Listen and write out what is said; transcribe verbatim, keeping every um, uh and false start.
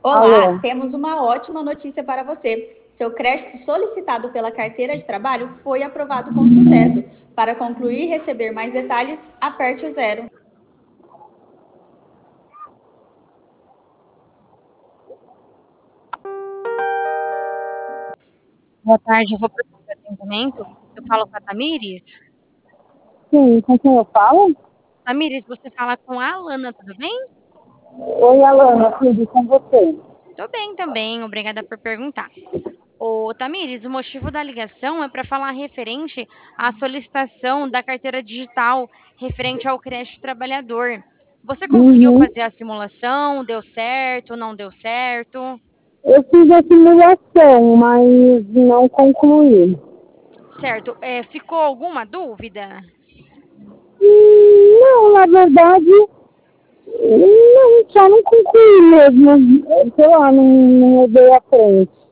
Olá, Alô? temos uma ótima notícia para você. Seu crédito solicitado pela carteira de trabalho foi aprovado com sucesso. Para concluir e receber mais detalhes, aperte o zero. Boa tarde, eu vou para o atendimento. Eu falo com a Tamires. Sim, com quem eu falo? Tamires, você fala com a Alana, tudo bem? Oi, Alana, tudo com você? Tô bem também, obrigada por perguntar. Ô, Tamires, o motivo da ligação é para falar referente à solicitação da carteira digital referente ao crédito trabalhador. Você conseguiu Uhum. fazer a simulação? Deu certo? Não deu certo? Eu fiz a simulação, mas não concluí. Certo. É, ficou alguma dúvida? Hum, Não, na verdade, não, só não concluí mesmo. Sei lá, não, não levei à frente.